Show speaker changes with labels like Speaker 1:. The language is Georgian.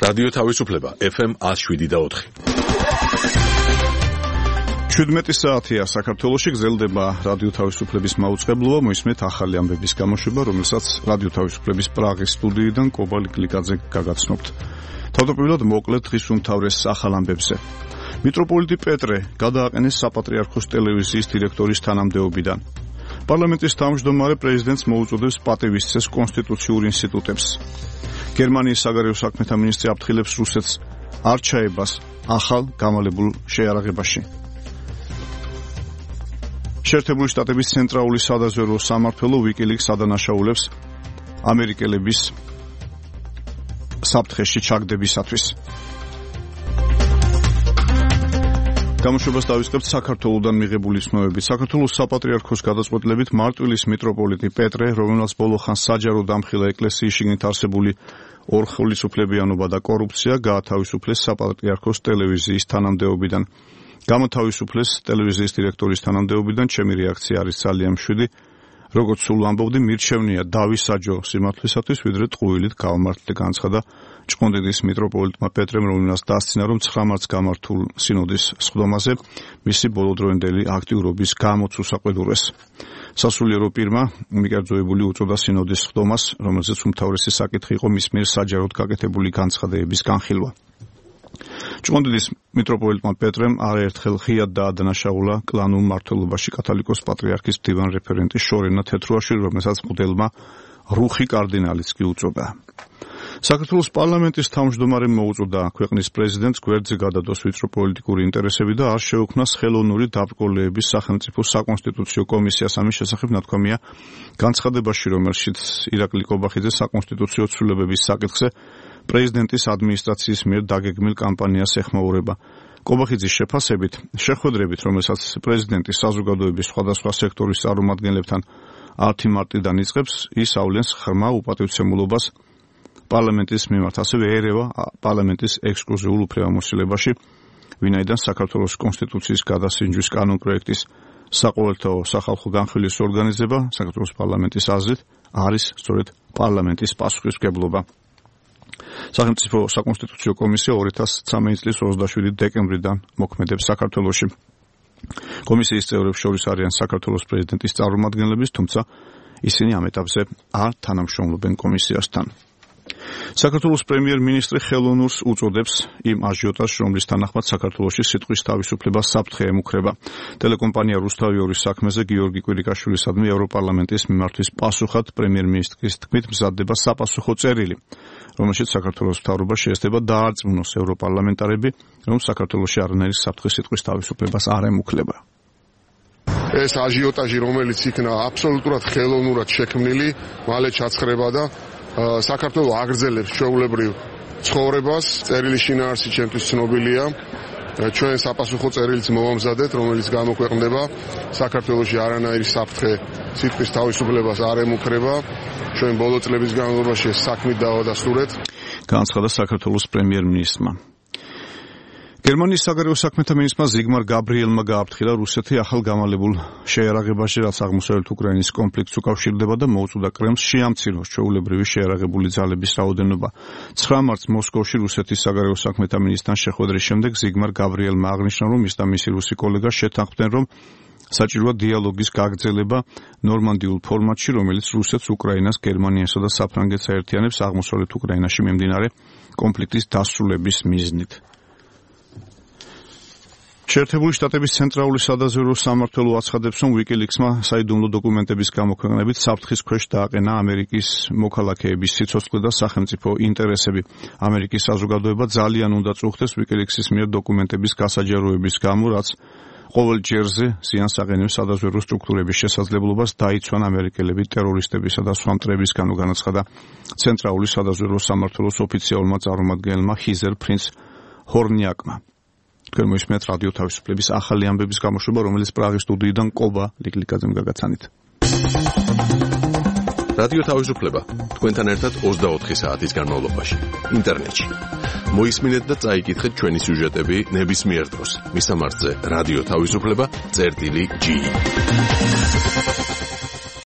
Speaker 1: რადიო თავისუფლება FM 107.4.
Speaker 2: 17 საათია საქართველოში, გრძელდება რადიო თავისუფლების მაუწყებლობა, მოისმენთ ახალი ამბების გამოშვება, რომელსაც რადიო თავისუფლების პრაღის სტუდიიდან კობა ლიკლიკაძე გაგაცნობთ. თავდაპირველად მოკლედ დღის უმთავრეს ახალ ამბებზე. მიტროპოლიტი პეტრე გადააყენეს საპატრიარქოს ტელევიზიის დირექტორის თანამდებობიდან. პარლამენტის თავმჯდომარე პრეზიდენტს მოუწოდებს პატივისცეს კონსტიტუციურ ინსტიტუტებს. გერმანიის საგარეო საქმეთა მინისტრი აფრთხილებს რუსეთს არ ჩაებას ახალ გამალებულ შეიარაღებაში. შეერთებული შტატების ცენტრალური სადაზვერვო სამმართველო WikiLeaks ადანაშაულებს ამერიკელების საფრთხეში ჩაგდებისათვის. გამოშვებას დავიწყებთ საქართველოსდან მიღებული ცნობებით. საქართველოს საპატრიარქოს გადაწყვეტილებით მარტვილის მიტროპოლიტი პეტრე, რომელსაც ბოლო ხანს საჯარო დამხილა ეკლესიის შიგნით არსებული ორხელისუფლებიანობა და კორუფცია, გაათავისუფლეს საპატრიარქოს ტელევიზიის თანამდებობიდან. გამოთავისუფლეს ტელევიზიის დირექტორის თანამდებობიდან, ჩემი რეაქცია არის ძალიან მშვიდი. როგორც სულ ამბობდი, მირჩევნია დავისაჯო სიმართლისათვის, ვიდრე ტყუილით გავმართლე, განცხადა ჭყონდიდის მიტროპოლიტმა პეტრემ, რომელსაც დასცინა, რომ 9 მარტს გამართულ სინოდის სხდომაზე მისი ბოლოდროინდელი აქტიურობის გამოც უსაყვედურეს. სასულიერო პირმა მიკერძოებული უწოდა სინოდის სხდომას, რომელზეც უმთავრესი საკითხი იყო მის მიერ საჯაროდ გაკეთებული განცხადებების განხილვა. ჭყონდიდის მიტროპოლიტმა პეტრემ არაერთხელ ღიად დაადანაშაულა კლანურ მმართველობაში კათოლიკოს პატრიარქის მდივან რეფერენტი შორენა თეთრუაშვილი, რომელსაც მღვდელმა რუხი კარდინალიც კი უწოდა. საქართველოს პარლამენტის თავმჯდომარემ მოუწოდა ქვეყნის პრეზიდენტს გვერდზე გადადოს ვიწრო პოლიტიკური ინტერესები და არ შეუქმნას ხელოვნური დაბრკოლების სახელმწიფო საკონსტიტუციო კომისიას. ამის შესახებ ნათქვამია განცხადებაში, რომელშიც ირაკლი კობახიძე საკონსტიტუციო ცვლილებების საკითხზე პრეზიდენტის ადმინისტრაციის მიერ დაგეგმილ კამპანიას ეხმაურება. კობახიძის შეფასებით, შეხვედრებით, რომელსაც პრეზიდენტი საზოგადოების სხვადასხვა სექტორის წარმომადგენლებთან 10 მარტიდან იწყებს, ის ავლენს ღრმა უპატივცემულობას პარლამენტის მიმართ, ასევე ერევა პარლამენტის ექსკლუზიურ უფლებამოსილებაში, ვინაიდან საქართველოს კონსტიტუციის გადასინჯვის კანონპროექტის საყოველთაო სახალხო განხილვის ორგანიზება საქართველოს პარლამენტის აზრით არის სწორედ პარლამენტის პასუხისმგებლობა. სახელმწიფო საკონსტიტუციო კომისია 2013 წლის 27 დეკემბრიდან მოქმედებს საქართველოში. კომისიის წევრებს შორის არიან საქართველოს პრეზიდენტის წარმომადგენლები, თუმცა ისინი ამ ეტაპზე არ თანამშრომლობენ კომისიასთან. საქართველოს პრემიერ-მინისტრი ხელოვნურს უწოდებს იმ აჟიოტაჟს, რომლის თანახმად საქართველოში სიტყვის თავისუფლება საფრთხე ემუქრება. ტელეკომპანია რუსთავი-2-ის საქმეზე გიორგი კვირიკაშვილისადმი ევროპარლამენტის მიმართვის პასუხად პრემიერ-მინისტრის თქმით მზადდება sapasukho წერილი, რომელშიც საქართველოს მთავრობა შეესწება დაარწმუნოს ევროპარლამენტარები, რომ საქართველოში არანაირი საფრთხე სიტყვის თავისუფლებას არ ემუქრება.
Speaker 3: ეს აჟიოტაჟი, რომელიც იქნა აბსოლუტურად ხელოვნურად შექმნილი, მალე ჩაცხრება და საქართველოს აგრძელებს ჩვეულებრივ ცხოვრებას. წერილის შინაარსი ჩემთვის ცნობილია. ჩვენ საპასუხო წერილიც მოვამზადეთ, რომელიც გამოქვეყნდება. საქართველოში არანაირი საფრთხე სიტყვის თავისუფლებას არ ემუქრება. ჩვენ ბოლო წლების განმავლობაში ეს საქმით დავადასტურეთ.
Speaker 2: განცხადა საქართველოს პრემიერ-მინისტრმა. გერმანიის საგარეო საქმეთა მინისტრმა ზიგმარ გაბრიელმა გააფრთხილა რუსეთი ახალ გამალებულ შეიარაღებაში, რაც აღმოსავლეთ უკრაინის კონფლიქტს უკავშირდება და მოუწოდა კრემლს შეამციროს ჩვეულებრივი შეიარაღებული ძალების რაოდენობა. 9 მარტს მოსკოვში რუსეთის საგარეო საქმეთა მინისტრთან შეხვედრის შემდეგ ზიგმარ გაბრიელმა აღნიშნა, რომ ის და მისი რუსი კოლეგა შეთანხმდნენ, რომ საჭიროა დიალოგის გაგრძელება ნორმანდიულ ფორმატში, რომელიც რუსეთს, უკრაინას, გერმანიასა და საფრანგეთს აერთიანებს აღმოსავლეთ უკრაინაში მიმდინარე კონფლიქტის დასრულების მიზნით. შეერთებული შტატების ცენტრალური სადაზვერვო სამმართველო აცხადებს, რომ WikiLeaks-მა საიდუმლო დოკუმენტების გამოქვეყნებით საფრთხის ქვეშ დააყენა ამერიკის მოქალაქეების სიცოცხლე და სახელმწიფო ინტერესები. ამერიკის საზოგადოება ძალიან უნდა წუხდეს WikiLeaks-ის მიერ დოკუმენტების გასაჯაროების გამო, რაც ყოველ ჯერზე ზიანს აყენებს სადაზვერვო სტრუქტურების შესაძლებლობას დაიცვან ამერიკელები ტერორისტებისა და სხვა მტრებისგანო, განაცხადა ცენტრალური სადაზვერვო სამმართველოს ოფიციალურმა წარმომადგენელმა ჰიზერ პრინც ჰორნიაკმა. თქვენ მოისმენთ რადიო თავისუფლების ახალი ამბების გამოშვება, რომელიც პრაღის სტუდიიდან კობა ლიკლიკაძემ გაგაცანით.
Speaker 1: რადიო თავისუფლება თქვენთან ერთად 24 საათის განმავლობაში ინტერნეტში. მოისმინეთ და წაიკითხეთ ჩვენი სიუჟეტები ნებისმიერ დროს. მისამართზე რადიო თავისუფლება წერტილი G.